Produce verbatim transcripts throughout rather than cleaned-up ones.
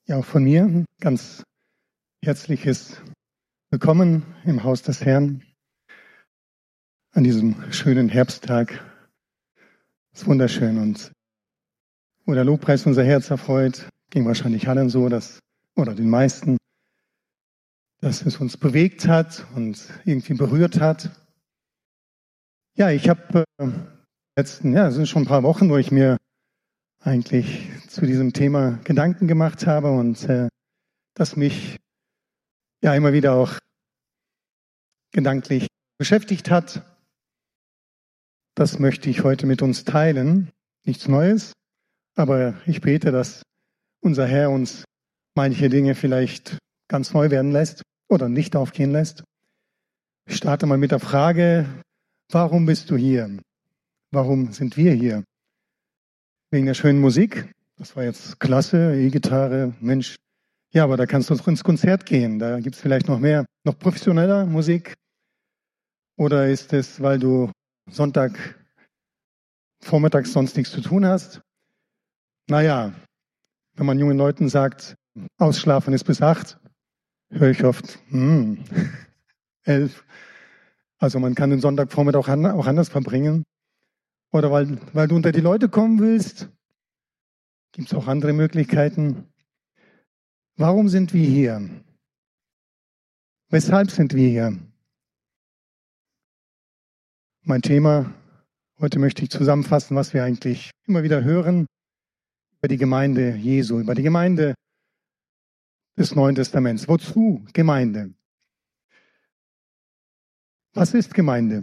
Ja, auch von mir ein ganz herzliches Willkommen im Haus des Herrn an diesem schönen Herbsttag. Es ist wunderschön und wo der Lobpreis unser Herz erfreut, ging wahrscheinlich allen so, dass, oder den meisten, dass es uns bewegt hat und irgendwie berührt hat. Ja, ich habe äh, letzten, ja, es sind schon ein paar Wochen, wo ich mir eigentlich zu diesem Thema Gedanken gemacht habe und äh, das mich ja immer wieder auch gedanklich beschäftigt hat. Das möchte ich heute mit uns teilen. Nichts Neues, aber ich bete, dass unser Herr uns manche Dinge vielleicht ganz neu werden lässt oder nicht aufgehen lässt. Ich starte mal mit der Frage, warum bist du hier? Warum sind wir hier? Wegen der schönen Musik? Das war jetzt klasse, E-Gitarre, Mensch. Ja, aber da kannst du doch ins Konzert gehen. Da gibt es vielleicht noch mehr, noch professioneller Musik. Oder ist es, weil du Sonntag vormittags sonst nichts zu tun hast? Naja, wenn man jungen Leuten sagt, ausschlafen ist bis acht, höre ich oft, hm, elf. Also man kann den Sonntagvormittag auch anders verbringen. Oder weil, weil du unter die Leute kommen willst, gibt es auch andere Möglichkeiten. Warum sind wir hier? Weshalb sind wir hier? Mein Thema, heute möchte ich zusammenfassen, was wir eigentlich immer wieder hören über die Gemeinde Jesu, über die Gemeinde des Neuen Testaments. Wozu Gemeinde? Was ist Gemeinde?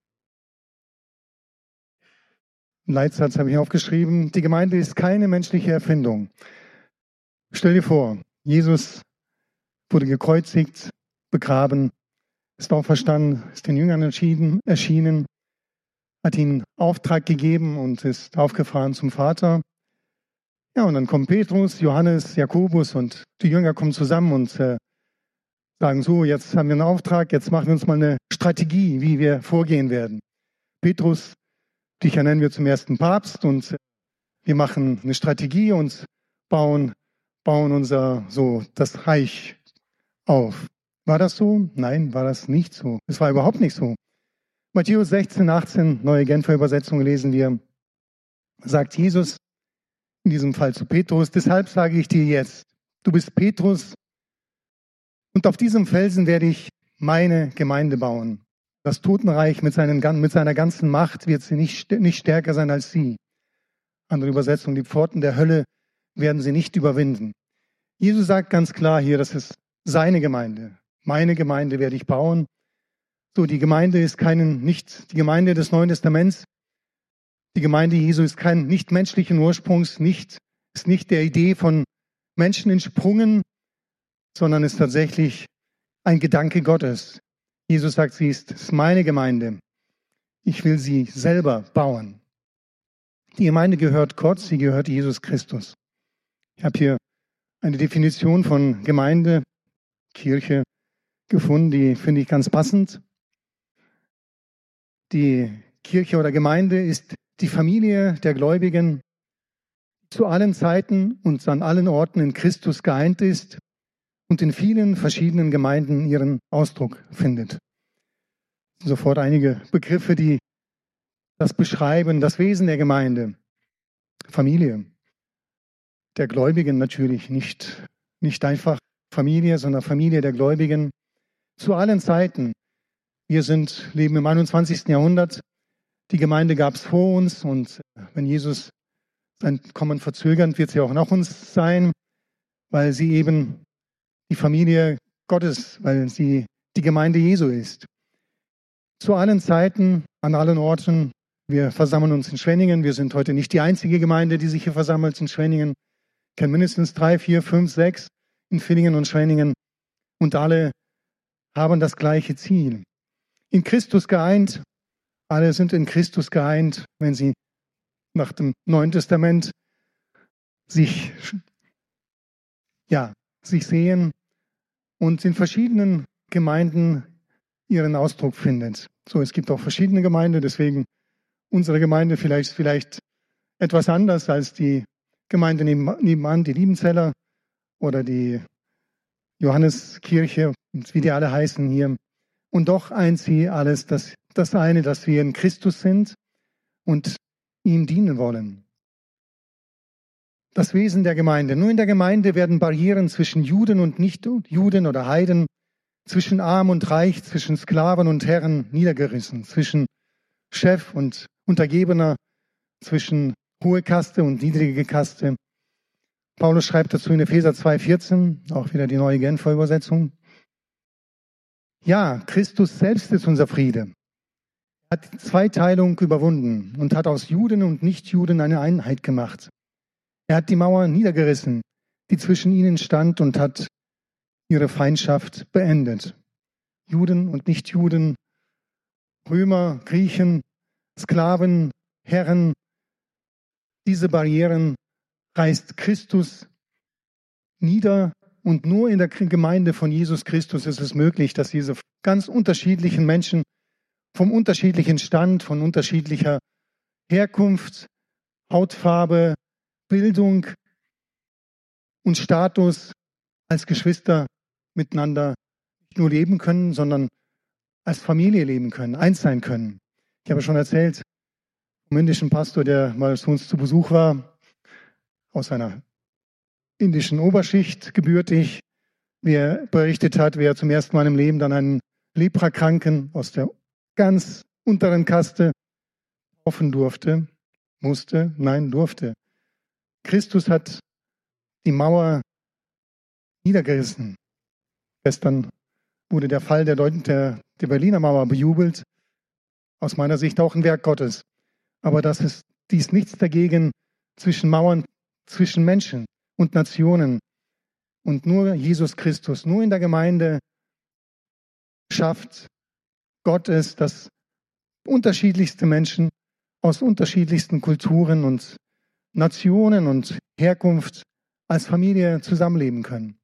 Ein Leitsatz habe ich aufgeschrieben. Die Gemeinde ist keine menschliche Erfindung. Stell dir vor, Jesus wurde gekreuzigt, begraben, ist auferstanden, ist den Jüngern entschieden, erschienen, hat ihnen Auftrag gegeben und ist aufgefahren zum Vater. Ja, und dann kommen Petrus, Johannes, Jakobus und die Jünger kommen zusammen und äh, sagen so, jetzt haben wir einen Auftrag, jetzt machen wir uns mal eine Strategie, wie wir vorgehen werden. Petrus, dich ernennen wir zum ersten Papst und äh, wir machen eine Strategie und bauen, bauen unser, so, das Reich auf. War das so? Nein, war das nicht so. Es war überhaupt nicht so. Matthäus sechzehn, achtzehn, neue Genfer Übersetzung lesen wir, sagt Jesus in diesem Fall zu Petrus, deshalb sage ich dir jetzt, du bist Petrus und auf diesem Felsen werde ich meine Gemeinde bauen. Das Totenreich mit, seinen, mit seiner ganzen Macht wird sie nicht, nicht stärker sein als sie. Andere Übersetzung, die Pforten der Hölle werden sie nicht überwinden. Jesus sagt ganz klar hier, das ist seine Gemeinde. Meine Gemeinde werde ich bauen. So, die Gemeinde ist keinen, nicht die Gemeinde des Neuen Testaments. Die Gemeinde Jesu ist kein nicht menschlichen Ursprungs, nicht, ist nicht der Idee von Menschen entsprungen, sondern ist tatsächlich ein Gedanke Gottes. Jesus sagt, sie ist, ist meine Gemeinde. Ich will sie selber bauen. Die Gemeinde gehört Gott, sie gehört Jesus Christus. Ich habe hier eine Definition von Gemeinde, Kirche gefunden, die finde ich ganz passend. Die Kirche oder Gemeinde ist die Familie der Gläubigen, die zu allen Zeiten und an allen Orten in Christus geeint ist und in vielen verschiedenen Gemeinden ihren Ausdruck findet. Sofort einige Begriffe, die das beschreiben, das Wesen der Gemeinde. Familie der Gläubigen natürlich, nicht, nicht einfach Familie, sondern Familie der Gläubigen zu allen Zeiten. Wir sind, leben im einundzwanzigsten Jahrhundert. Die Gemeinde gab es vor uns und wenn Jesus sein Kommen verzögert, wird sie auch nach uns sein, weil sie eben die Familie Gottes, weil sie die Gemeinde Jesu ist. Zu allen Zeiten, an allen Orten. Wir versammeln uns in Schwenningen. Wir sind heute nicht die einzige Gemeinde, die sich hier versammelt in Schwenningen. Ich kenne mindestens drei, vier, fünf, sechs in Villingen und Schwenningen. Und alle haben das gleiche Ziel. In Christus geeint. Alle sind in Christus geeint, wenn sie nach dem Neuen Testament sich, ja, sich sehen und in verschiedenen Gemeinden ihren Ausdruck findet. So, es gibt auch verschiedene Gemeinden, deswegen unsere Gemeinde vielleicht, vielleicht etwas anders als die Gemeinde nebenan, die Liebenzeller. oder die Johanneskirche, wie die alle heißen hier. Und doch eint sie alles, das, das eine, dass wir in Christus sind und ihm dienen wollen. Das Wesen der Gemeinde. Nur in der Gemeinde werden Barrieren zwischen Juden und Nicht-Juden oder Heiden, zwischen Arm und Reich, zwischen Sklaven und Herren niedergerissen, zwischen Chef und Untergebener, zwischen hohe Kaste und niedrige Kaste. Paulus schreibt dazu in Epheser zwei vierzehn, auch wieder die neue Genfer Übersetzung. Ja, Christus selbst ist unser Friede. Er hat die Zweiteilung überwunden und hat aus Juden und Nichtjuden eine Einheit gemacht. Er hat die Mauer niedergerissen, die zwischen ihnen stand, und hat ihre Feindschaft beendet. Juden und Nichtjuden, Römer, Griechen, Sklaven, Herren, diese Barrieren reißt Christus nieder, und nur in der Gemeinde von Jesus Christus ist es möglich, dass diese ganz unterschiedlichen Menschen vom unterschiedlichen Stand, von unterschiedlicher Herkunft, Hautfarbe, Bildung und Status als Geschwister miteinander nicht nur leben können, sondern als Familie leben können, eins sein können. Ich habe schon erzählt, vom indischen Pastor, der mal zu uns zu Besuch war, aus einer indischen Oberschicht gebürtig, wie er berichtet hat, wie er zum ersten Mal im Leben dann einen Leprakranken aus der ganz unteren Kaste taufen durfte, musste, nein, durfte. Christus hat die Mauer niedergerissen. Gestern wurde der Fall der, Deut- der, der Berliner Mauer bejubelt. Aus meiner Sicht auch ein Werk Gottes. Aber das ist dies nichts dagegen zwischen Mauern, zwischen Menschen und Nationen. Und nur Jesus Christus, nur in der Gemeinde schafft Gott es, dass unterschiedlichste Menschen aus unterschiedlichsten Kulturen und Nationen und Herkunft als Familie zusammenleben können.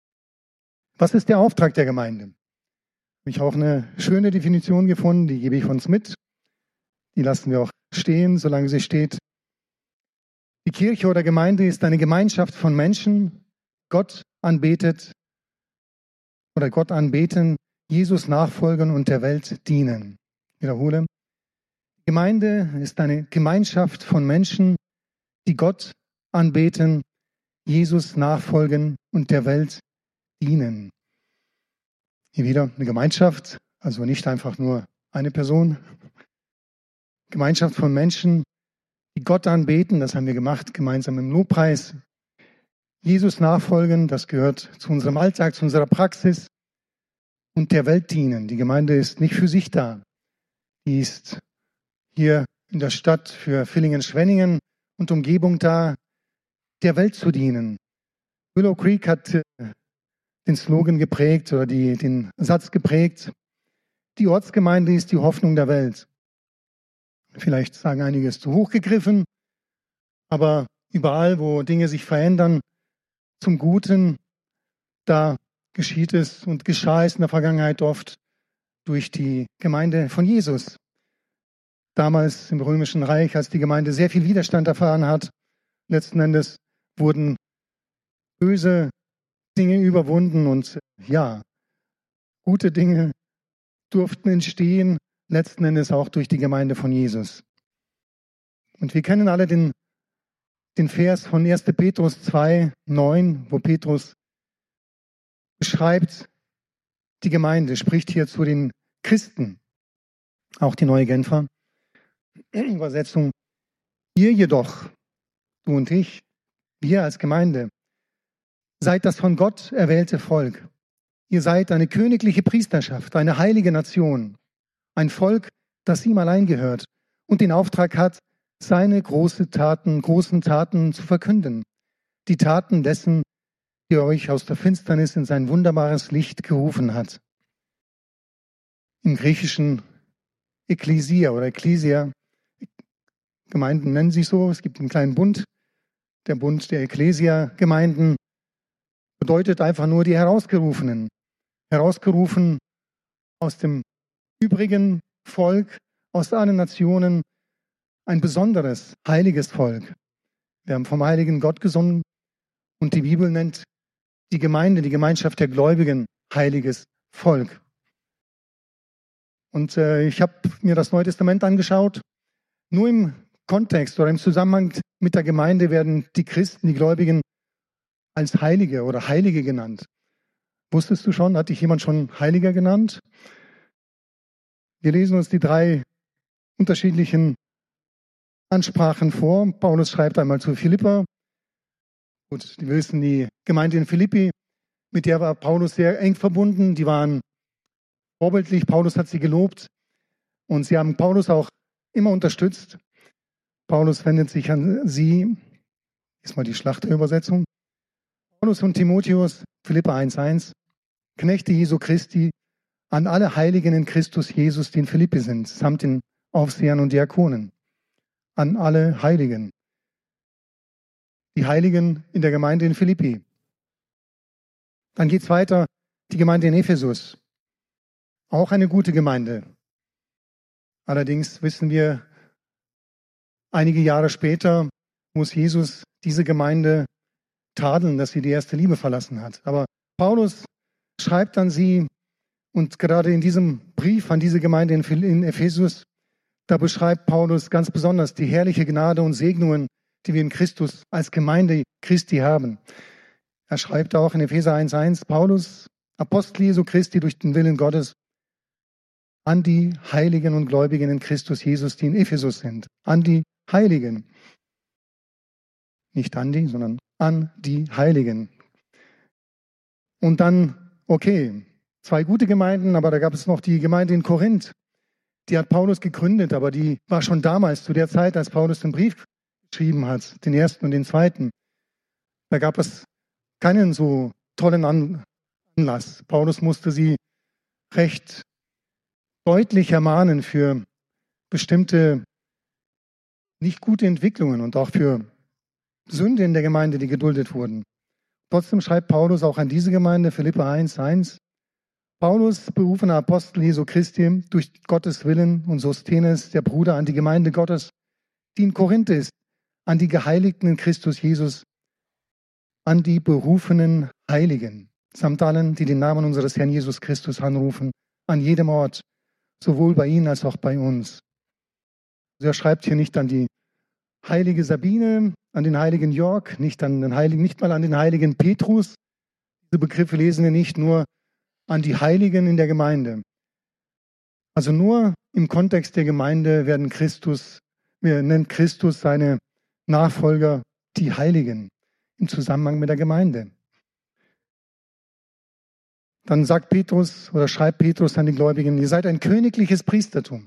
Was ist der Auftrag der Gemeinde? Habe ich auch eine schöne Definition gefunden, die gebe ich uns mit. Die lassen wir auch stehen, solange sie steht. Die Kirche oder Gemeinde ist eine Gemeinschaft von Menschen, Gott anbetet oder Gott anbeten, Jesus nachfolgen und der Welt dienen. Ich wiederhole. Die Gemeinde ist eine Gemeinschaft von Menschen, die Gott anbeten, Jesus nachfolgen und der Welt dienen. Hier wieder eine Gemeinschaft, also nicht einfach nur eine Person. Gemeinschaft von Menschen, die Gott anbeten, das haben wir gemacht, gemeinsam im Lobpreis. Jesus nachfolgen, das gehört zu unserem Alltag, zu unserer Praxis. Und der Welt dienen. Die Gemeinde ist nicht für sich da. Die ist hier in der Stadt für Villingen-Schwenningen und Umgebung da, der Welt zu dienen. Willow Creek hat den Slogan geprägt oder die, den Satz geprägt: Die Ortsgemeinde ist die Hoffnung der Welt. Vielleicht sagen einige, es ist zu hoch gegriffen, aber überall, wo Dinge sich verändern zum Guten, da geschieht es und geschah es in der Vergangenheit oft durch die Gemeinde von Jesus. Damals im Römischen Reich, als die Gemeinde sehr viel Widerstand erfahren hat, letzten Endes wurden böse Dinge überwunden und ja, gute Dinge durften entstehen, letzten Endes auch durch die Gemeinde von Jesus. Und wir kennen alle den, den Vers von erster Petrus zwei neun, wo Petrus beschreibt die Gemeinde, spricht hier zu den Christen, auch die neue Genfer Übersetzung. Ihr jedoch, du und ich, wir als Gemeinde, seid das von Gott erwählte Volk. Ihr seid eine königliche Priesterschaft, eine heilige Nation, ein Volk, das ihm allein gehört und den Auftrag hat, seine große Taten, großen Taten zu verkünden. Die Taten dessen, der euch aus der Finsternis in sein wunderbares Licht gerufen hat. Im Griechischen Ekklesia oder Ekklesia, Gemeinden nennen sich so, es gibt einen kleinen Bund, der Bund der Ekklesia-Gemeinden, bedeutet einfach nur die Herausgerufenen. Herausgerufen aus dem übrigen Volk, aus allen Nationen, ein besonderes, heiliges Volk. Wir haben vom heiligen Gott gesungen und die Bibel nennt die Gemeinde, die Gemeinschaft der Gläubigen, heiliges Volk. Und äh, ich habe mir das Neue Testament angeschaut. Nur im Kontext oder im Zusammenhang mit der Gemeinde werden die Christen, die Gläubigen, als Heilige oder Heilige genannt. Wusstest du schon, hat dich jemand schon Heiliger genannt? Wir lesen uns die drei unterschiedlichen Ansprachen vor. Paulus schreibt einmal zu Philipper. Gut, die wissen, die Gemeinde in Philippi, mit der war Paulus sehr eng verbunden. Die waren vorbildlich. Paulus hat sie gelobt. Und sie haben Paulus auch immer unterstützt. Paulus wendet sich an sie. Diesmal die Schlachterübersetzung. Paulus und Timotheus, Philipper eins eins, Knechte Jesu Christi, an alle Heiligen in Christus Jesus, die in Philippi sind, samt den Aufsehern und Diakonen. An alle Heiligen. Die Heiligen in der Gemeinde in Philippi. Dann geht es weiter, die Gemeinde in Ephesus. Auch eine gute Gemeinde. Allerdings wissen wir, einige Jahre später muss Jesus diese Gemeinde tadeln, dass sie die erste Liebe verlassen hat. Aber Paulus schreibt an sie, und gerade in diesem Brief an diese Gemeinde in Ephesus, da beschreibt Paulus ganz besonders die herrliche Gnade und Segnungen, die wir in Christus als Gemeinde Christi haben. Er schreibt auch in Epheser eins eins, Paulus, Apostel Jesu Christi durch den Willen Gottes, an die Heiligen und Gläubigen in Christus Jesus, die in Ephesus sind. An die Heiligen. Nicht an die, sondern an die Heiligen. Und dann, okay, zwei gute Gemeinden, aber da gab es noch die Gemeinde in Korinth. Die hat Paulus gegründet, aber die war schon damals, zu der Zeit, als Paulus den Brief geschrieben hat, den ersten und den zweiten. Da gab es keinen so tollen Anlass. Paulus musste sie recht deutlich ermahnen für bestimmte nicht gute Entwicklungen und auch für Sünde in der Gemeinde, die geduldet wurden. Trotzdem schreibt Paulus auch an diese Gemeinde, Philipper eins eins, Paulus, berufener Apostel Jesu Christi, durch Gottes Willen und Sosthenes, der Bruder, an die Gemeinde Gottes, die in Korinth ist, an die Geheiligten in Christus Jesus, an die berufenen Heiligen, samt allen, die den Namen unseres Herrn Jesus Christus anrufen, an jedem Ort, sowohl bei ihnen als auch bei uns. Also er schreibt hier nicht an die heilige Sabine, an den heiligen Jörg, nicht an den heiligen, nicht mal an den heiligen Petrus. Diese Begriffe lesen wir nicht, nur an die Heiligen in der Gemeinde. Also nur im Kontext der Gemeinde werden Christus, wir nennen Christus seine Nachfolger die Heiligen im Zusammenhang mit der Gemeinde. Dann sagt Petrus oder schreibt Petrus an die Gläubigen, ihr seid ein königliches Priestertum.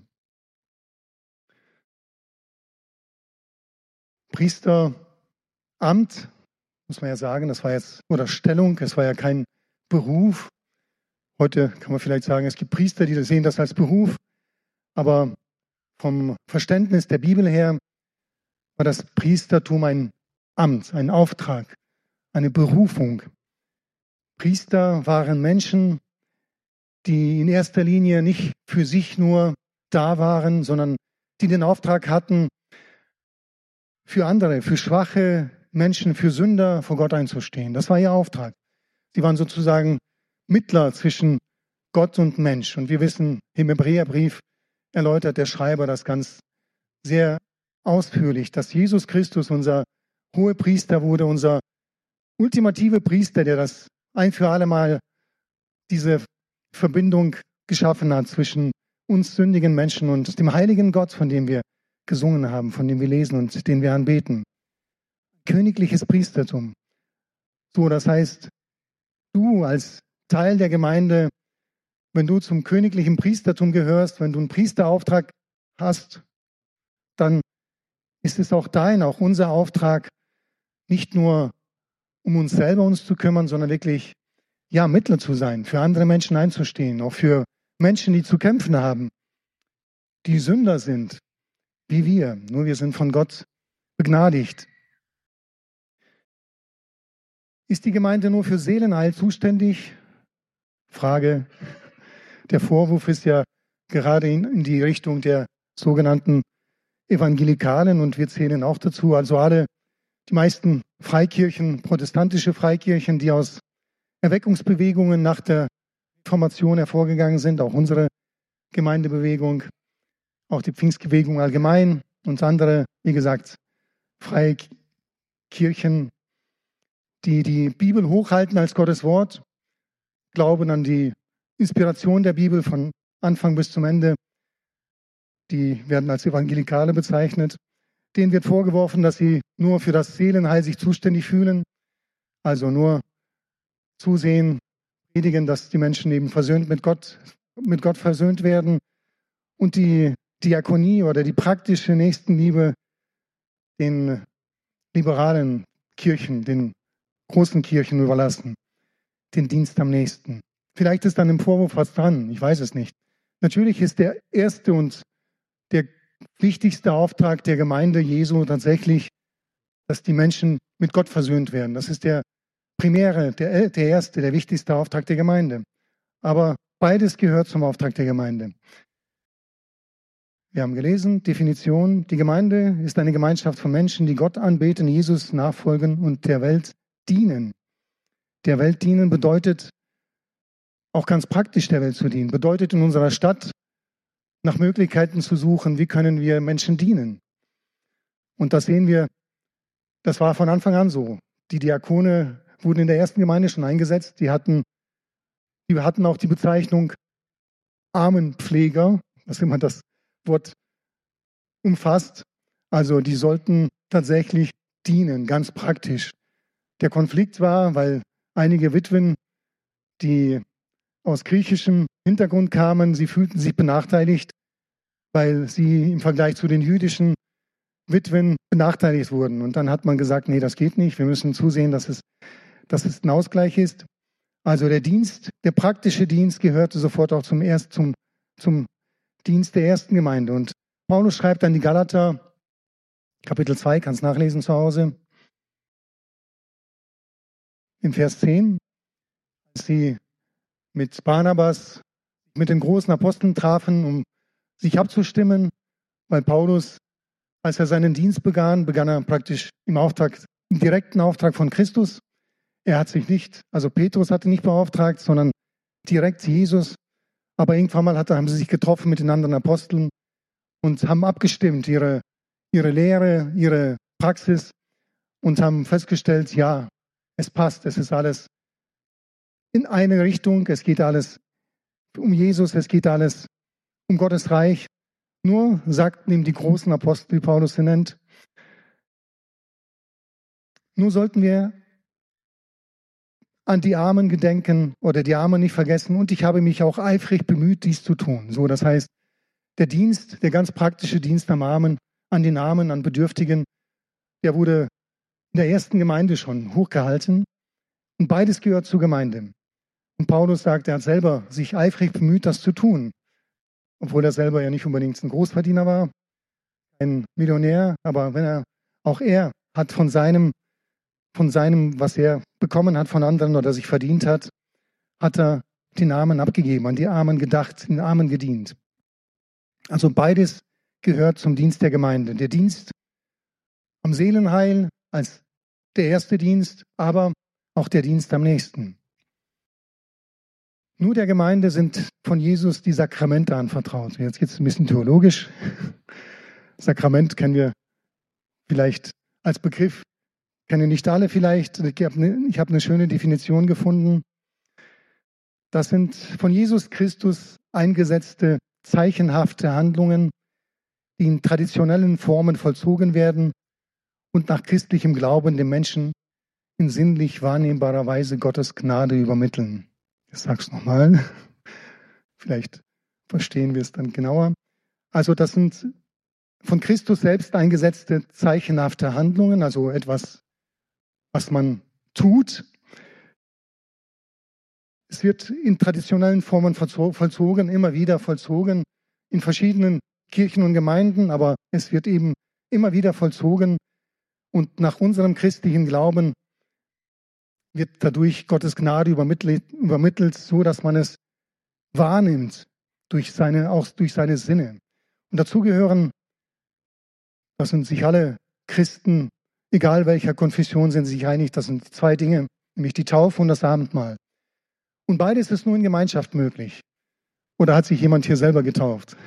Priesteramt, muss man ja sagen, das war jetzt, oder Stellung, es war ja kein Beruf. Heute kann man vielleicht sagen, es gibt Priester, die sehen das als Beruf, aber vom Verständnis der Bibel her war das Priestertum ein Amt, ein Auftrag, eine Berufung. Priester waren Menschen, die in erster Linie nicht für sich nur da waren, sondern die den Auftrag hatten, für andere, für schwache Menschen, für Sünder vor Gott einzustehen. Das war ihr Auftrag. Sie waren sozusagen Mittler zwischen Gott und Mensch. Und wir wissen, im Hebräerbrief erläutert der Schreiber das ganz sehr ausführlich, dass Jesus Christus unser Hohepriester wurde, unser ultimative Priester, der das ein für alle Mal diese Verbindung geschaffen hat zwischen uns sündigen Menschen und dem heiligen Gott, von dem wir gesungen haben, von dem wir lesen und den wir anbeten. Königliches Priestertum. So, das heißt, du als Teil der Gemeinde, wenn du zum königlichen Priestertum gehörst, wenn du einen Priesterauftrag hast, dann ist es auch dein, auch unser Auftrag, nicht nur um uns selber uns zu kümmern, sondern wirklich, ja, Mittler zu sein, für andere Menschen einzustehen, auch für Menschen, die zu kämpfen haben, die Sünder sind, wie wir. Nur wir sind von Gott begnadigt. Ist die Gemeinde nur für Seelenheil zuständig? Frage. Der Vorwurf ist ja gerade in, in die Richtung der sogenannten Evangelikalen und wir zählen auch dazu. Also alle, die meisten Freikirchen, protestantische Freikirchen, die aus Erweckungsbewegungen nach der Reformation hervorgegangen sind, auch unsere Gemeindebewegung, auch die Pfingstbewegung allgemein und andere, wie gesagt, freie Kirchen, die die Bibel hochhalten als Gottes Wort, glauben an die Inspiration der Bibel von Anfang bis zum Ende. Die werden als Evangelikale bezeichnet. Denen wird vorgeworfen, dass sie nur für das Seelenheil sich zuständig fühlen, also nur zusehen, predigen, dass die Menschen eben versöhnt mit Gott, mit Gott versöhnt werden und die Diakonie oder die praktische Nächstenliebe den liberalen Kirchen, den großen Kirchen überlassen, den Dienst am nächsten. Vielleicht ist dann im Vorwurf was dran, ich weiß es nicht. Natürlich ist der erste und der wichtigste Auftrag der Gemeinde Jesu tatsächlich, dass die Menschen mit Gott versöhnt werden. Das ist der primäre, der, der erste, der wichtigste Auftrag der Gemeinde. Aber beides gehört zum Auftrag der Gemeinde. Wir haben gelesen, Definition, die Gemeinde ist eine Gemeinschaft von Menschen, die Gott anbeten, Jesus nachfolgen und der Welt dienen. Der Welt dienen bedeutet, auch ganz praktisch der Welt zu dienen, bedeutet in unserer Stadt nach Möglichkeiten zu suchen, wie können wir Menschen dienen. Und das sehen wir, das war von Anfang an so. Die Diakone wurden in der ersten Gemeinde schon eingesetzt, die hatten, die hatten auch die Bezeichnung Armenpfleger, was immer das Wort umfasst. Also die sollten tatsächlich dienen, ganz praktisch. Der Konflikt war, weil einige Witwen, die aus griechischem Hintergrund kamen, sie fühlten sich benachteiligt, weil sie im Vergleich zu den jüdischen Witwen benachteiligt wurden. Und dann hat man gesagt, nee, das geht nicht, wir müssen zusehen, dass es, dass es ein Ausgleich ist. Also der Dienst, der praktische Dienst gehörte sofort auch zum, erst, zum, zum Dienst der ersten Gemeinde. Und Paulus schreibt an die Galater, Kapitel zwei, kannst nachlesen zu Hause, in Vers zehn, als sie mit Barnabas, mit den großen Aposteln trafen, um sich abzustimmen, weil Paulus, als er seinen Dienst begann, begann er praktisch im Auftrag, im direkten Auftrag von Christus. Er hat sich nicht, also Petrus hatte nicht beauftragt, sondern direkt Jesus. Aber irgendwann mal hat, haben sie sich getroffen mit den anderen Aposteln und haben abgestimmt, ihre, ihre Lehre, ihre Praxis und haben festgestellt, ja, es passt, es ist alles in eine Richtung, es geht alles um Jesus, es geht alles um Gottes Reich. Nur, sagten ihm die großen Apostel, wie Paulus sie nennt, nur sollten wir an die Armen gedenken oder die Armen nicht vergessen. Und ich habe mich auch eifrig bemüht, dies zu tun. So, das heißt, der Dienst, der ganz praktische Dienst am Armen, an den Armen, an Bedürftigen, der wurde in der ersten Gemeinde schon hochgehalten. Und beides gehört zur Gemeinde. Und Paulus sagt, er hat selber sich eifrig bemüht, das zu tun. Obwohl er selber ja nicht unbedingt ein Großverdiener war, ein Millionär, aber wenn er, auch er hat von seinem, von seinem, was er bekommen hat von anderen oder sich verdient hat, hat er den Armen abgegeben, an die Armen gedacht, den Armen gedient. Also beides gehört zum Dienst der Gemeinde. Der Dienst am Seelenheil als der erste Dienst, aber auch der Dienst am nächsten. Nur der Gemeinde sind von Jesus die Sakramente anvertraut. Jetzt geht es ein bisschen theologisch. Sakrament kennen wir vielleicht als Begriff, kennen nicht alle vielleicht. Ich habe eine, ich habe eine schöne Definition gefunden. Das sind von Jesus Christus eingesetzte zeichenhafte Handlungen, die in traditionellen Formen vollzogen werden und nach christlichem Glauben dem Menschen in sinnlich wahrnehmbarer Weise Gottes Gnade übermitteln. Ich sage es nochmal, vielleicht verstehen wir es dann genauer. Also das sind von Christus selbst eingesetzte zeichenhafte Handlungen, also etwas, was man tut. Es wird in traditionellen Formen vollzogen, immer wieder vollzogen, in verschiedenen Kirchen und Gemeinden, aber es wird eben immer wieder vollzogen und nach unserem christlichen Glauben wird dadurch Gottes Gnade übermittelt, übermittelt, so dass man es wahrnimmt, durch seine, auch durch seine Sinne. Und dazu gehören, das sind sich alle Christen, egal welcher Konfession, sind sich einig, das sind zwei Dinge, nämlich die Taufe und das Abendmahl. Und beides ist nur in Gemeinschaft möglich. Oder hat sich jemand hier selber getauft?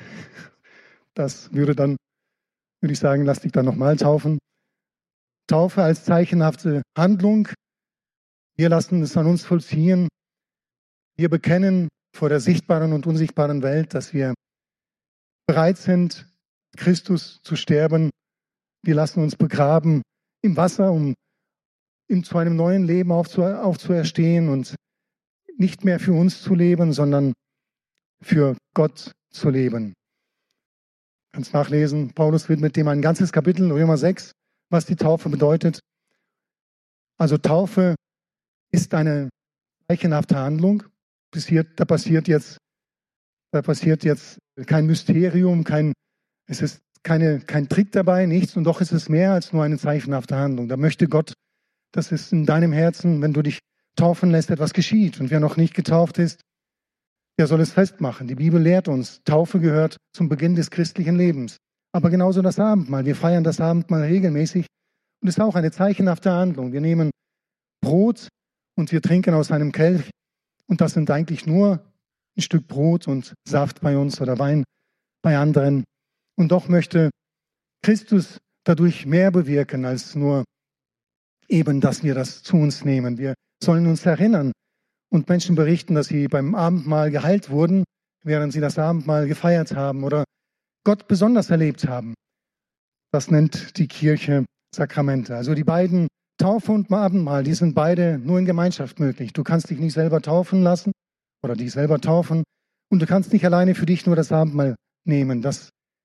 Das würde dann, würde ich sagen, lass dich dann nochmal taufen. Taufe als zeichenhafte Handlung. Wir lassen es an uns vollziehen. Wir bekennen vor der sichtbaren und unsichtbaren Welt, dass wir bereit sind, Christus zu sterben. Wir lassen uns begraben im Wasser, um zu einem neuen Leben aufzuerstehen und nicht mehr für uns zu leben, sondern für Gott zu leben. Du kannst nachlesen, Paulus widmet dem ein ganzes Kapitel, Römer sechs, was die Taufe bedeutet. Also Taufe ist eine zeichenhafte Handlung. Da passiert jetzt, da passiert jetzt kein Mysterium, kein, es ist keine, kein Trick dabei, nichts. Und doch ist es mehr als nur eine zeichenhafte Handlung. Da möchte Gott, dass es in deinem Herzen, wenn du dich taufen lässt, etwas geschieht. Und wer noch nicht getauft ist, der soll es festmachen. Die Bibel lehrt uns, Taufe gehört zum Beginn des christlichen Lebens. Aber genauso das Abendmahl. Wir feiern das Abendmahl regelmäßig. Und es ist auch eine zeichenhafte Handlung. Wir nehmen Brot und wir trinken aus einem Kelch. Und das sind eigentlich nur ein Stück Brot und Saft bei uns oder Wein bei anderen. Und doch möchte Christus dadurch mehr bewirken, als nur eben, dass wir das zu uns nehmen. Wir sollen uns erinnern und Menschen berichten, dass sie beim Abendmahl geheilt wurden, während sie das Abendmahl gefeiert haben oder Gott besonders erlebt haben. Das nennt die Kirche Sakramente. Also die beiden Taufe und Abendmahl, die sind beide nur in Gemeinschaft möglich. Du kannst dich nicht selber taufen lassen oder dich selber taufen und du kannst nicht alleine für dich nur das Abendmahl nehmen. Das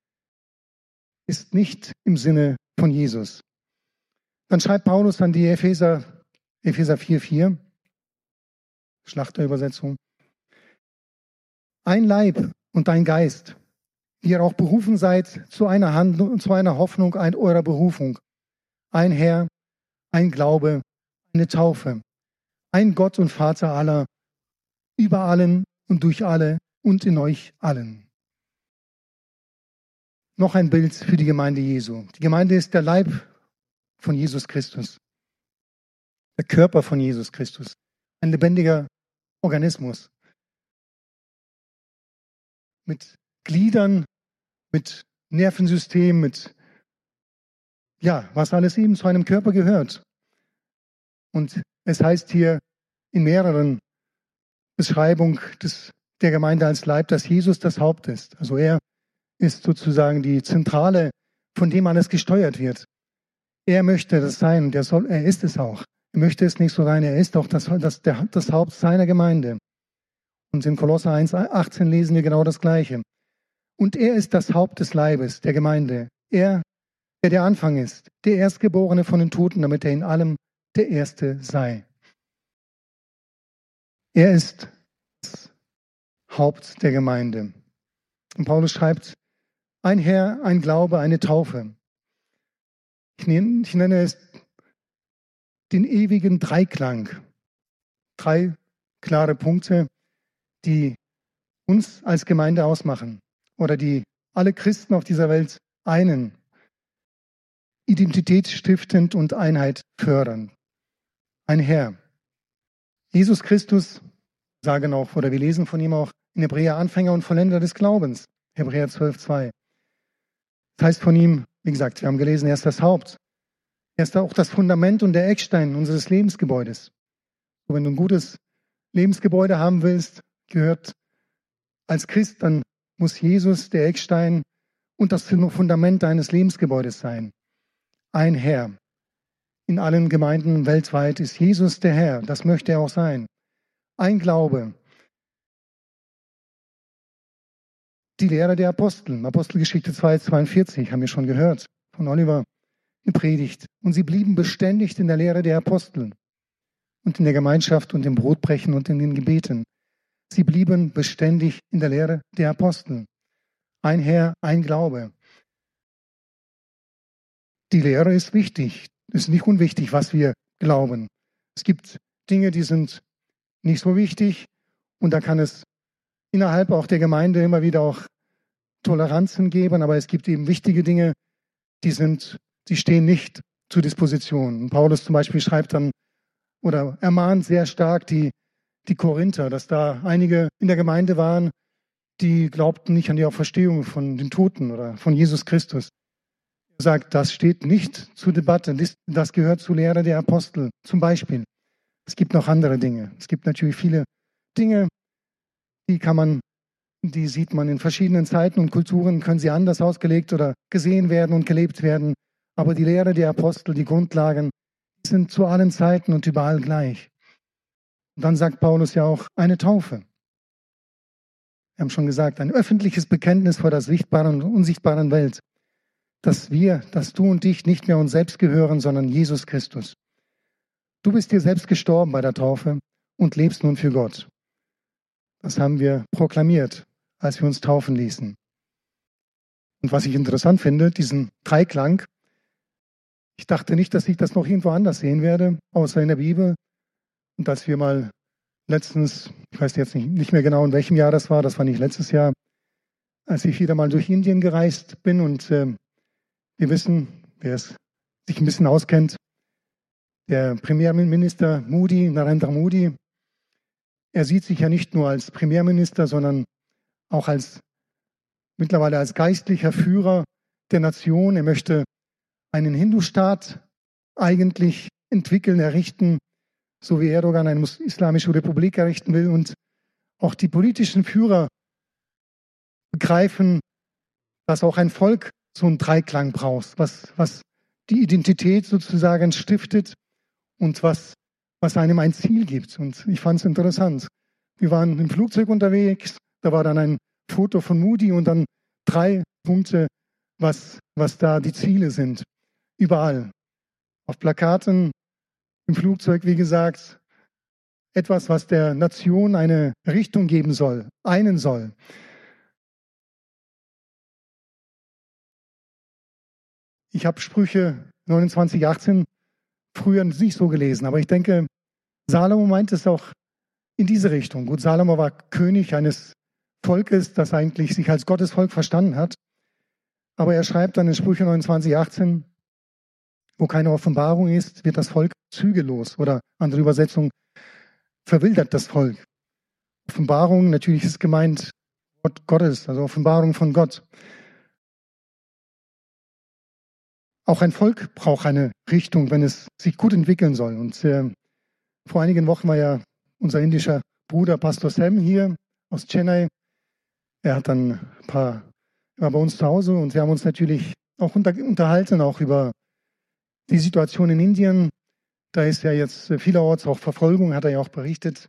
ist nicht im Sinne von Jesus. Dann schreibt Paulus an die Epheser, Epheser vier vier, Schlachterübersetzung. Ein Leib und ein Geist, wie ihr auch berufen seid zu einer Handlung, zu einer Hoffnung eurer Berufung. Ein Herr, ein Glaube, eine Taufe, ein Gott und Vater aller, über allen und durch alle und in euch allen. Noch ein Bild für die Gemeinde Jesu. Die Gemeinde ist der Leib von Jesus Christus, der Körper von Jesus Christus, ein lebendiger Organismus mit Gliedern, mit Nervensystem, mit ja, was alles eben zu einem Körper gehört. Und es heißt hier in mehreren Beschreibungen des, der Gemeinde als Leib, dass Jesus das Haupt ist. Also er ist sozusagen die Zentrale, von dem alles gesteuert wird. Er möchte das sein und er, soll, er ist es auch. Er möchte es nicht so sein, er ist auch das, das, der, das Haupt seiner Gemeinde. Und in Kolosser eins achtzehn lesen wir genau das Gleiche. Und er ist das Haupt des Leibes, der Gemeinde. Er, der der Anfang ist, der Erstgeborene von den Toten, damit er in allem der Erste sei. Er ist das Haupt der Gemeinde. Und Paulus schreibt, ein Herr, ein Glaube, eine Taufe. Ich nenne, ich nenne es den ewigen Dreiklang. Drei klare Punkte, die uns als Gemeinde ausmachen oder die alle Christen auf dieser Welt einen, identitätsstiftend und Einheit fördern. Ein Herr. Jesus Christus, sagen auch, oder wir lesen von ihm auch in Hebräer, Anfänger und Vollender des Glaubens. Hebräer zwölf zwei. Das heißt von ihm, wie gesagt, wir haben gelesen, er ist das Haupt. Er ist auch das Fundament und der Eckstein unseres Lebensgebäudes. Und wenn du ein gutes Lebensgebäude haben willst, gehört als Christ, dann muss Jesus der Eckstein und das Fundament deines Lebensgebäudes sein. Ein Herr. In allen Gemeinden weltweit ist Jesus der Herr. Das möchte er auch sein. Ein Glaube. Die Lehre der Apostel. Apostelgeschichte zwei zweiundvierzig haben wir schon gehört von Oliver, eine Predigt. Und sie blieben beständig in der Lehre der Apostel und in der Gemeinschaft und im Brotbrechen und in den Gebeten. Sie blieben beständig in der Lehre der Apostel. Ein Herr, ein Glaube. Die Lehre ist wichtig. Es ist nicht unwichtig, was wir glauben. Es gibt Dinge, die sind nicht so wichtig und da kann es innerhalb auch der Gemeinde immer wieder auch Toleranzen geben, aber es gibt eben wichtige Dinge, die sind, die stehen nicht zur Disposition. Und Paulus zum Beispiel schreibt dann oder ermahnt sehr stark die, die Korinther, dass da einige in der Gemeinde waren, die glaubten nicht an die Auferstehung von den Toten oder von Jesus Christus. Er sagt, das steht nicht zur Debatte, das gehört zur Lehre der Apostel zum Beispiel. Es gibt noch andere Dinge. Es gibt natürlich viele Dinge, die kann man, die sieht man in verschiedenen Zeiten und Kulturen, können sie anders ausgelegt oder gesehen werden und gelebt werden. Aber die Lehre der Apostel, die Grundlagen, sind zu allen Zeiten und überall gleich. Und dann sagt Paulus ja auch eine Taufe. Wir haben schon gesagt, ein öffentliches Bekenntnis vor der sichtbaren und unsichtbaren Welt, dass wir, dass du und ich nicht mehr uns selbst gehören, sondern Jesus Christus. Du bist dir selbst gestorben bei der Taufe und lebst nun für Gott. Das haben wir proklamiert, als wir uns taufen ließen. Und was ich interessant finde, diesen Dreiklang, ich dachte nicht, dass ich das noch irgendwo anders sehen werde, außer in der Bibel. Und dass wir mal letztens, ich weiß jetzt nicht, nicht mehr genau, in welchem Jahr das war, das war nicht letztes Jahr, als ich wieder mal durch Indien gereist bin und äh, wir wissen, wer es sich ein bisschen auskennt, der Premierminister Modi, Narendra Modi, er sieht sich ja nicht nur als Premierminister, sondern auch als mittlerweile als geistlicher Führer der Nation. Er möchte einen Hindu-Staat eigentlich entwickeln, errichten, so wie Erdogan eine islamische Republik errichten will. Und auch die politischen Führer begreifen, dass auch ein Volk so einen Dreiklang braucht, was, was die Identität sozusagen stiftet und was, was einem ein Ziel gibt. Und ich fand es interessant. Wir waren im Flugzeug unterwegs, da war dann ein Foto von Moody und dann drei Punkte, was, was da die Ziele sind. Überall. Auf Plakaten, im Flugzeug, wie gesagt, etwas, was der Nation eine Richtung geben soll, einen soll. Ich habe Sprüche neunundzwanzig, achtzehn früher nicht so gelesen, aber ich denke, Salomo meint es auch in diese Richtung. Gut, Salomo war König eines Volkes, das eigentlich sich als Gottesvolk verstanden hat. Aber er schreibt dann in Sprüche neunundzwanzig, achtzehn, wo keine Offenbarung ist, wird das Volk zügellos. Oder andere Übersetzung, verwildert das Volk. Offenbarung, natürlich ist gemeint Gott Gottes, also Offenbarung von Gott. Auch ein Volk braucht eine Richtung, wenn es sich gut entwickeln soll. Und äh, vor einigen Wochen war ja unser indischer Bruder Pastor Sam hier aus Chennai. Er hat dann ein paar, war bei uns zu Hause und wir haben uns natürlich auch unter, unterhalten, auch über die Situation in Indien. Da ist ja jetzt vielerorts auch Verfolgung, hat er ja auch berichtet.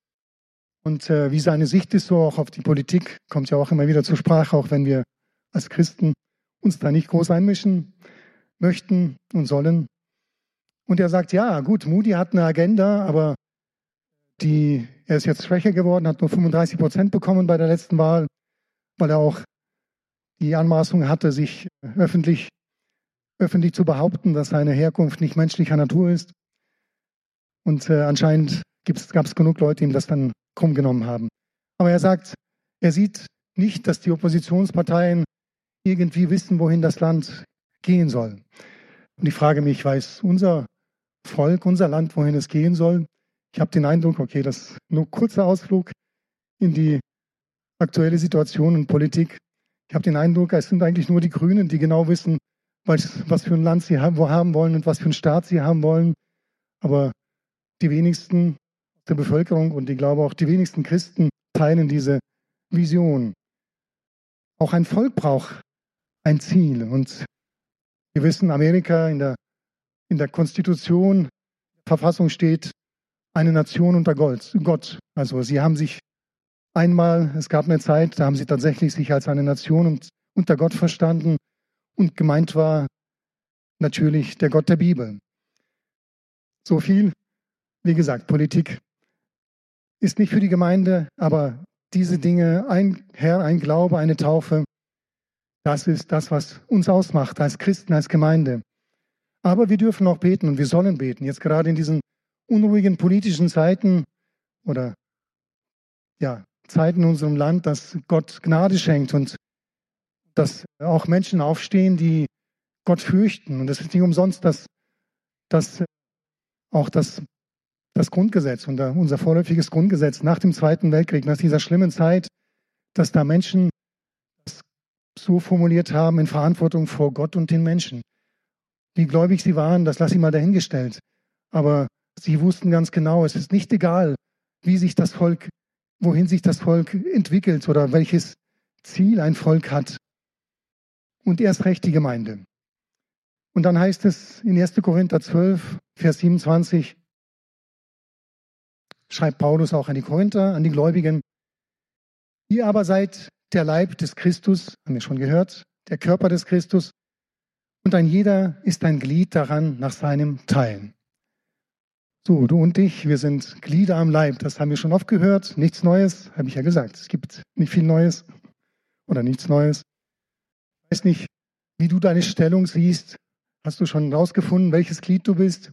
Und äh, wie seine Sicht ist so auch auf die Politik, kommt ja auch immer wieder zur Sprache, auch wenn wir als Christen uns da nicht groß einmischen möchten und sollen. Und er sagt, ja gut, Moody hat eine Agenda, aber die, er ist jetzt schwächer geworden, hat nur fünfunddreißig Prozent bekommen bei der letzten Wahl, weil er auch die Anmaßung hatte, sich öffentlich, öffentlich zu behaupten, dass seine Herkunft nicht menschlicher Natur ist. Und äh, anscheinend gab es genug Leute, die ihm das dann krumm genommen haben. Aber er sagt, er sieht nicht, dass die Oppositionsparteien irgendwie wissen, wohin das Land gehen soll. Und ich frage mich, weiß unser Volk, unser Land, wohin es gehen soll? Ich habe den Eindruck, okay, das ist nur ein kurzer Ausflug in die aktuelle Situation und Politik. Ich habe den Eindruck, es sind eigentlich nur die Grünen, die genau wissen, was, was für ein Land sie haben, wo haben wollen und was für einen Staat sie haben wollen. Aber die wenigsten der Bevölkerung und ich glaube auch die wenigsten Christen teilen diese Vision. Auch ein Volk braucht ein Ziel. Und wir wissen, Amerika in der, in der Konstitution, der Verfassung steht eine Nation unter Gott. Also sie haben sich einmal, es gab eine Zeit, da haben sie tatsächlich sich als eine Nation unter Gott verstanden und gemeint war natürlich der Gott der Bibel. So viel, wie gesagt, Politik ist nicht für die Gemeinde, aber diese Dinge, ein Herr, ein Glaube, eine Taufe, das ist das, was uns ausmacht als Christen, als Gemeinde. Aber wir dürfen auch beten und wir sollen beten. Jetzt gerade in diesen unruhigen politischen Zeiten oder ja, Zeiten in unserem Land, dass Gott Gnade schenkt und dass auch Menschen aufstehen, die Gott fürchten. Und es ist nicht umsonst, dass, dass auch das das Grundgesetz, unser, unser vorläufiges Grundgesetz nach dem Zweiten Weltkrieg, nach dieser schlimmen Zeit, dass da Menschen das so formuliert haben in Verantwortung vor Gott und den Menschen. Wie gläubig sie waren, das lasse ich mal dahingestellt. Aber sie wussten ganz genau, es ist nicht egal, wie sich das Volk, wohin sich das Volk entwickelt oder welches Ziel ein Volk hat. Und erst recht die Gemeinde. Und dann heißt es in erster Korinther zwölf, Vers siebenundzwanzig, schreibt Paulus auch an die Korinther, an die Gläubigen. Ihr aber seid der Leib des Christus, haben wir schon gehört, der Körper des Christus. Und ein jeder ist ein Glied daran nach seinem Teil. So, du und ich, wir sind Glieder am Leib. Das haben wir schon oft gehört. Nichts Neues, habe ich ja gesagt. Es gibt nicht viel Neues oder nichts Neues. Ich weiß nicht, wie du deine Stellung siehst. Hast du schon rausgefunden, welches Glied du bist?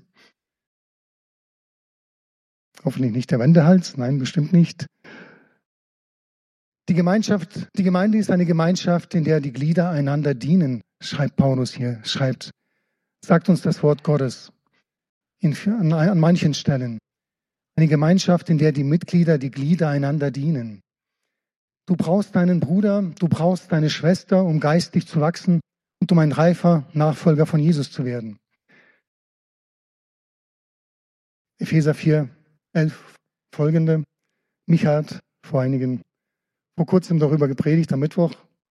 Hoffentlich nicht der Wendehals. Nein, bestimmt nicht. Die Gemeinschaft, die Gemeinde ist eine Gemeinschaft, in der die Glieder einander dienen, schreibt Paulus hier, schreibt, sagt uns das Wort Gottes in, an, an manchen Stellen. Eine Gemeinschaft, in der die Mitglieder, die Glieder einander dienen. Du brauchst deinen Bruder, du brauchst deine Schwester, um geistig zu wachsen und um ein reifer Nachfolger von Jesus zu werden. Epheser vier, elf folgende. Micha hat vor einigen vor kurzem darüber gepredigt am Mittwoch,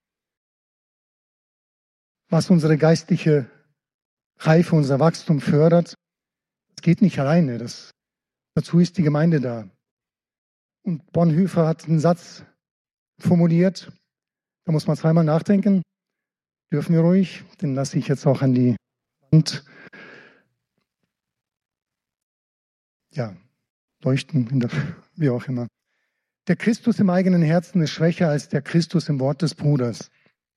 was unsere geistliche Reife, unser Wachstum fördert. Das geht nicht alleine. Das, dazu ist die Gemeinde da. Und Bonhoeffer hat einen Satz formuliert, da muss man zweimal nachdenken. Dürfen wir ruhig, den lasse ich jetzt auch an die Wand ja, leuchten, in der, wie auch immer. Der Christus im eigenen Herzen ist schwächer als der Christus im Wort des Bruders.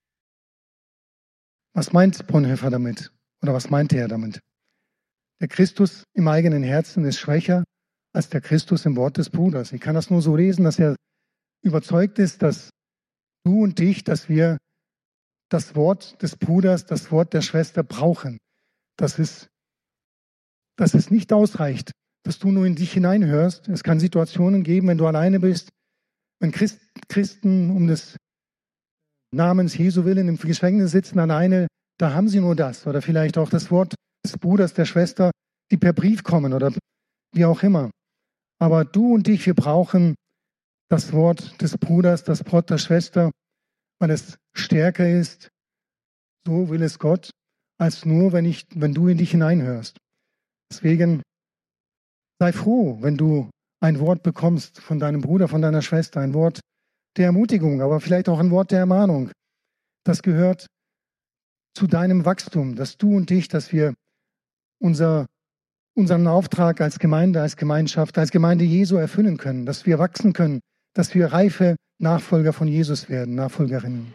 Was meint Bonhoeffer damit? Oder was meinte er damit? Der Christus im eigenen Herzen ist schwächer als der Christus im Wort des Bruders. Ich kann das nur so lesen, dass er überzeugt ist, dass du und ich, dass wir das Wort des Bruders, das Wort der Schwester brauchen. Dass es, dass es nicht ausreicht, dass du nur in dich hineinhörst. Es kann Situationen geben, wenn du alleine bist, wenn Christ, Christen um des Namens Jesu willen im Gefängnis sitzen alleine, da haben sie nur das. Oder vielleicht auch das Wort des Bruders, der Schwester, die per Brief kommen oder wie auch immer. Aber du und ich, wir brauchen das Wort des Bruders, das Wort der Schwester, weil es stärker ist, so will es Gott, als nur, wenn, ich, wenn du in dich hineinhörst. Deswegen sei froh, wenn du ein Wort bekommst von deinem Bruder, von deiner Schwester, ein Wort der Ermutigung, aber vielleicht auch ein Wort der Ermahnung. Das gehört zu deinem Wachstum, dass du und ich, dass wir unser, unseren Auftrag als Gemeinde, als Gemeinschaft, als Gemeinde Jesu erfüllen können, dass wir wachsen können, dass wir reife Nachfolger von Jesus werden, Nachfolgerinnen.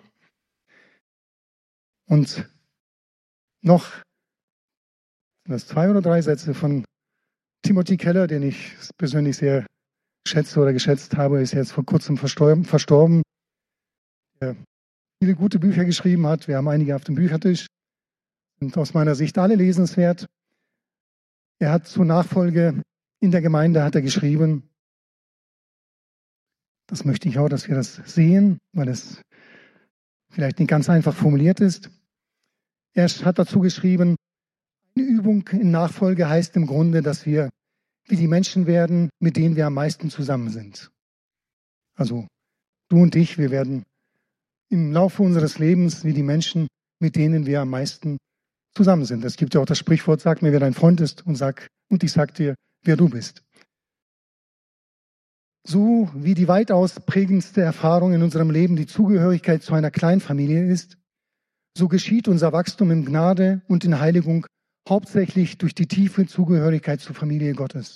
Und noch das zwei oder drei Sätze von Timothy Keller, den ich persönlich sehr schätze oder geschätzt habe, ist jetzt vor kurzem verstorben, verstorben. Der viele gute Bücher geschrieben hat. Wir haben einige auf dem Büchertisch. Und aus meiner Sicht alle lesenswert. Er hat zur Nachfolge in der Gemeinde hat er geschrieben. Das möchte ich auch, dass wir das sehen, weil es vielleicht nicht ganz einfach formuliert ist. Er hat dazu geschrieben, eine Übung in Nachfolge heißt im Grunde, dass wir wie die Menschen werden, mit denen wir am meisten zusammen sind. Also du und ich, wir werden im Laufe unseres Lebens wie die Menschen, mit denen wir am meisten zusammen sind. Es gibt ja auch das Sprichwort, sag mir, wer dein Freund ist und sag, und ich sag dir, wer du bist. So wie die weitaus prägendste Erfahrung in unserem Leben die Zugehörigkeit zu einer Kleinfamilie ist, so geschieht unser Wachstum in Gnade und in Heiligung hauptsächlich durch die tiefe Zugehörigkeit zur Familie Gottes.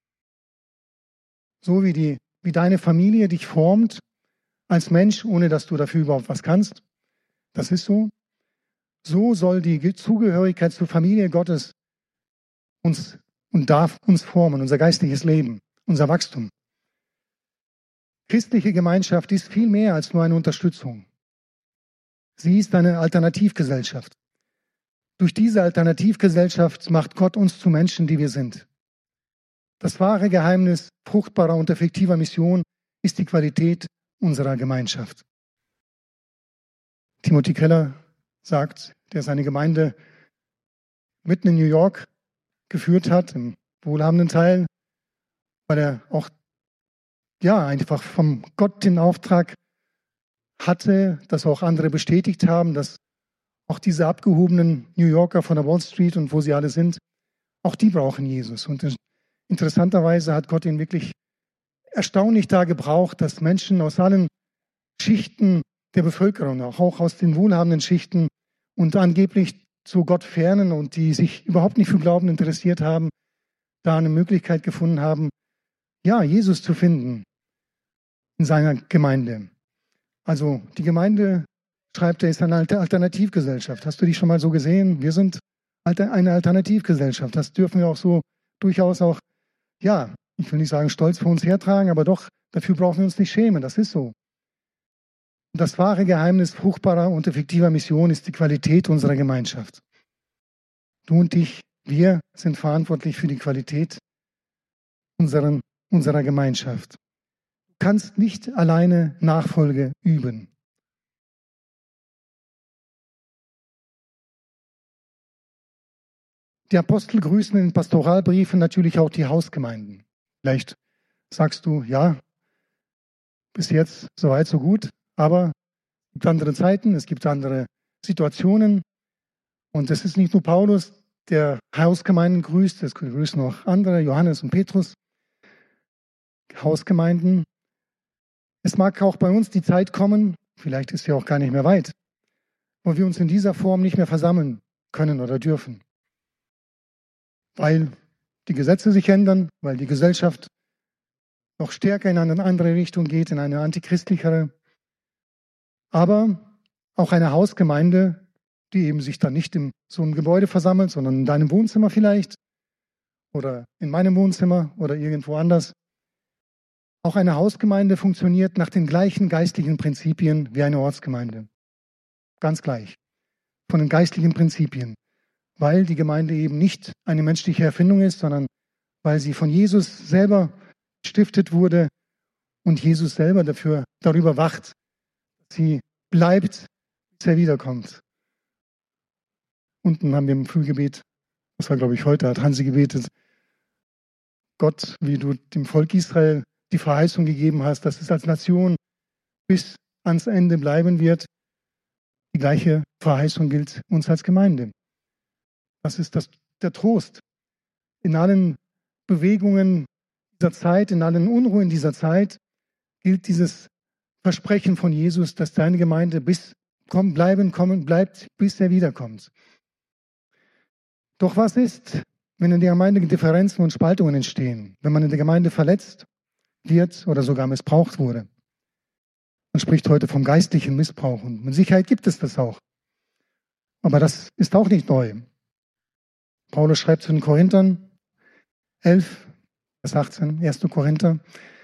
So wie, die, wie deine Familie dich formt als Mensch, ohne dass du dafür überhaupt was kannst, das ist so, so soll die Zugehörigkeit zur Familie Gottes uns und darf uns formen, unser geistliches Leben, unser Wachstum. Christliche Gemeinschaft ist viel mehr als nur eine Unterstützung. Sie ist eine Alternativgesellschaft. Durch diese Alternativgesellschaft macht Gott uns zu Menschen, die wir sind. Das wahre Geheimnis fruchtbarer und effektiver Mission ist die Qualität unserer Gemeinschaft. Timothy Keller sagt, der seine Gemeinde mitten in New York geführt hat, im wohlhabenden Teil, weil er auch ja einfach vom Gott den Auftrag hatte, dass auch andere bestätigt haben, dass auch diese abgehobenen New Yorker von der Wall Street und wo sie alle sind, auch die brauchen Jesus. Und interessanterweise hat Gott ihn wirklich erstaunlich da gebraucht, dass Menschen aus allen Schichten der Bevölkerung, auch aus den wohlhabenden Schichten und angeblich zu Gott fernen und die sich überhaupt nicht für Glauben interessiert haben, da eine Möglichkeit gefunden haben, ja, Jesus zu finden in seiner Gemeinde. Also die Gemeinde, schreibt er, ist eine Alternativgesellschaft. Hast du die schon mal so gesehen? Wir sind eine Alternativgesellschaft. Das dürfen wir auch so durchaus auch, ja, ich will nicht sagen stolz vor uns hertragen, aber doch, dafür brauchen wir uns nicht schämen. Das ist so. Das wahre Geheimnis fruchtbarer und effektiver Mission ist die Qualität unserer Gemeinschaft. Du und ich, wir sind verantwortlich für die Qualität unseren, unserer Gemeinschaft. Du kannst nicht alleine Nachfolge üben. Die Apostel grüßen in den Pastoralbriefen natürlich auch die Hausgemeinden. Vielleicht sagst du, ja, bis jetzt so weit, so gut, aber es gibt andere Zeiten, es gibt andere Situationen. Und es ist nicht nur Paulus, der Hausgemeinden grüßt, es grüßen auch andere, Johannes und Petrus, Hausgemeinden. Es mag auch bei uns die Zeit kommen, vielleicht ist sie auch gar nicht mehr weit, wo wir uns in dieser Form nicht mehr versammeln können oder dürfen. Weil die Gesetze sich ändern, weil die Gesellschaft noch stärker in eine andere Richtung geht, in eine antichristlichere. Aber auch eine Hausgemeinde, die eben sich dann nicht in so einem Gebäude versammelt, sondern in deinem Wohnzimmer vielleicht oder in meinem Wohnzimmer oder irgendwo anders. Auch eine Hausgemeinde funktioniert nach den gleichen geistlichen Prinzipien wie eine Ortsgemeinde. Ganz gleich. Von den geistlichen Prinzipien. Weil die Gemeinde eben nicht eine menschliche Erfindung ist, sondern weil sie von Jesus selber gestiftet wurde und Jesus selber dafür, darüber wacht, dass sie bleibt, bis er wiederkommt. Unten haben wir im Frühgebet, das war glaube ich heute, hat Hansi gebetet, Gott, wie du dem Volk Israel die Verheißung gegeben hast, dass es als Nation bis ans Ende bleiben wird. Die gleiche Verheißung gilt uns als Gemeinde. Das ist das, der Trost. In allen Bewegungen dieser Zeit, in allen Unruhen dieser Zeit gilt dieses Versprechen von Jesus, dass deine Gemeinde bis komm, bleiben, kommen, bleibt, bis er wiederkommt. Doch was ist, wenn in der Gemeinde Differenzen und Spaltungen entstehen? Wenn man in der Gemeinde verletzt wird oder sogar missbraucht wurde? Man spricht heute vom geistlichen Missbrauch und mit Sicherheit gibt es das auch. Aber das ist auch nicht neu. Paulus schreibt zu den Korinthern, elf, Vers achtzehn, erster Korinther.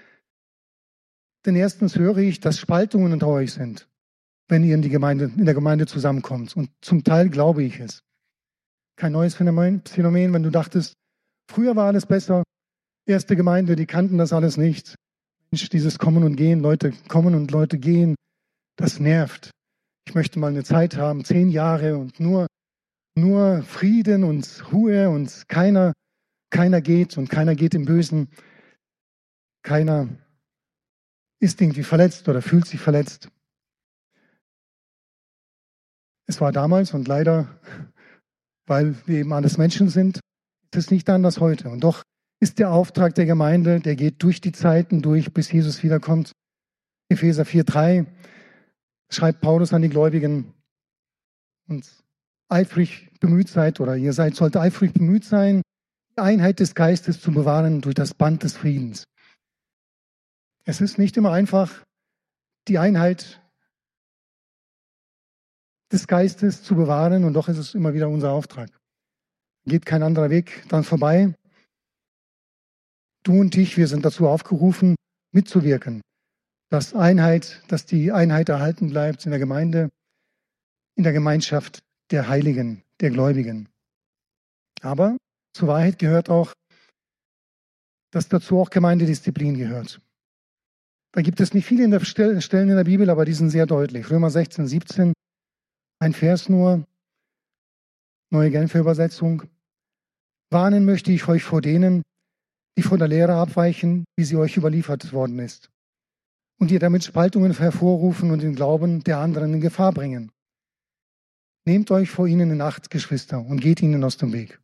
Denn erstens höre ich, dass Spaltungen unter euch sind, wenn ihr in, die Gemeinde, in der Gemeinde zusammenkommt. Und zum Teil glaube ich es. Kein neues Phänomen, Phänomen, wenn du dachtest, früher war alles besser. Erste Gemeinde, die kannten das alles nicht. Mensch, dieses Kommen und Gehen, Leute kommen und Leute gehen, das nervt. Ich möchte mal eine Zeit haben, zehn Jahre und nur Nur Frieden und Ruhe und keiner, keiner geht und keiner geht im Bösen. Keiner ist irgendwie verletzt oder fühlt sich verletzt. Es war damals und leider, weil wir eben alles Menschen sind, ist es nicht anders heute. Und doch ist der Auftrag der Gemeinde, der geht durch die Zeiten durch, bis Jesus wiederkommt. Epheser vier, drei schreibt Paulus an die Gläubigen und eifrig bemüht seid oder ihr seid, sollt eifrig bemüht sein, die Einheit des Geistes zu bewahren durch das Band des Friedens. Es ist nicht immer einfach, die Einheit des Geistes zu bewahren und doch ist es immer wieder unser Auftrag. Geht kein anderer Weg dran vorbei. Du und ich, wir sind dazu aufgerufen, mitzuwirken, dass Einheit, dass die Einheit erhalten bleibt in der Gemeinde, in der Gemeinschaft der Heiligen, der Gläubigen. Aber zur Wahrheit gehört auch, dass dazu auch Gemeindedisziplin gehört. Da gibt es nicht viele in der Stellen in der Bibel, aber die sind sehr deutlich. Römer sechzehn, siebzehn, ein Vers nur, Neue Genfer Übersetzung. Warnen möchte ich euch vor denen, die von der Lehre abweichen, wie sie euch überliefert worden ist, und ihr damit Spaltungen hervorrufen und den Glauben der anderen in Gefahr bringen. Nehmt euch vor ihnen in Acht, Geschwister, und geht ihnen aus dem Weg.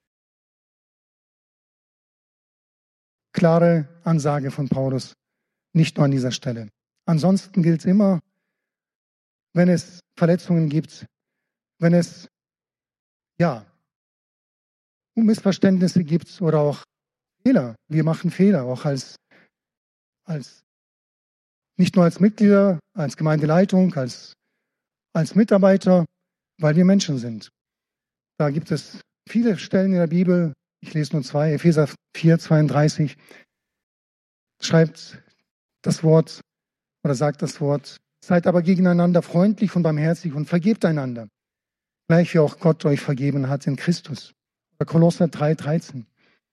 Klare Ansage von Paulus, nicht nur an dieser Stelle. Ansonsten gilt es immer, wenn es Verletzungen gibt, wenn es ja Missverständnisse gibt oder auch Fehler. Wir machen Fehler, auch als, als nicht nur als Mitglieder, als Gemeindeleitung, als, als Mitarbeiter, weil wir Menschen sind. Da gibt es viele Stellen in der Bibel, ich lese nur zwei, Epheser vier, zweiunddreißig, schreibt das Wort oder sagt das Wort, seid aber gegeneinander freundlich und barmherzig und vergebt einander, gleich wie auch Gott euch vergeben hat in Christus. Oder Kolosser drei, dreizehn.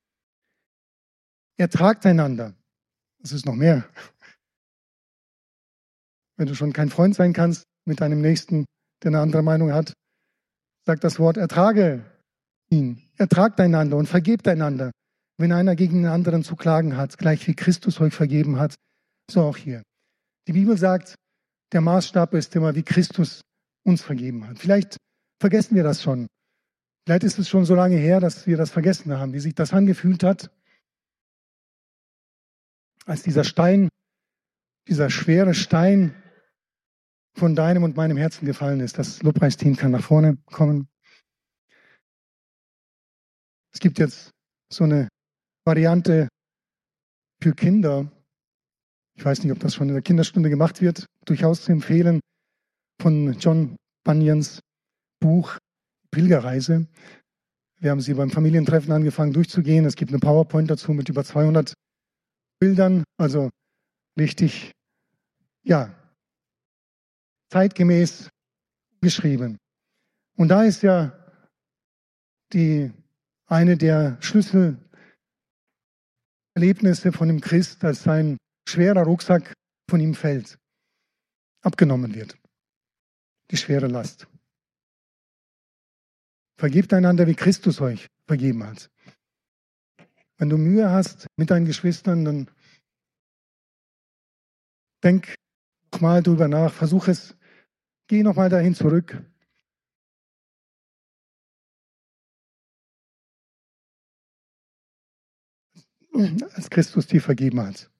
Ertragt einander. Das ist noch mehr. Wenn du schon kein Freund sein kannst mit deinem Nächsten, der eine andere Meinung hat, sagt das Wort, ertrage ihn. Ertragt einander und vergebt einander. Wenn einer gegen den anderen zu klagen hat, gleich wie Christus euch vergeben hat, so auch hier. Die Bibel sagt, der Maßstab ist immer, wie Christus uns vergeben hat. Vielleicht vergessen wir das schon. Vielleicht ist es schon so lange her, dass wir das vergessen haben, wie sich das angefühlt hat, als dieser Stein, dieser schwere Stein von deinem und meinem Herzen gefallen ist. Das Lobpreisteam kann nach vorne kommen. Es gibt jetzt so eine Variante für Kinder. Ich weiß nicht, ob das schon in der Kinderstunde gemacht wird. Durchaus zu empfehlen von John Bunyans Buch Pilgerreise. Wir haben sie beim Familientreffen angefangen durchzugehen. Es gibt eine PowerPoint dazu mit über zweihundert Bildern. Also richtig, ja, zeitgemäß geschrieben. Und da ist ja die eine der Schlüsselerlebnisse von dem Christ, als sein schwerer Rucksack von ihm fällt, abgenommen wird. Die schwere Last. Vergebt einander, wie Christus euch vergeben hat. Wenn du Mühe hast mit deinen Geschwistern, dann denk nochmal drüber nach, versuch es, geh nochmal dahin zurück. Als Christus dir vergeben hat.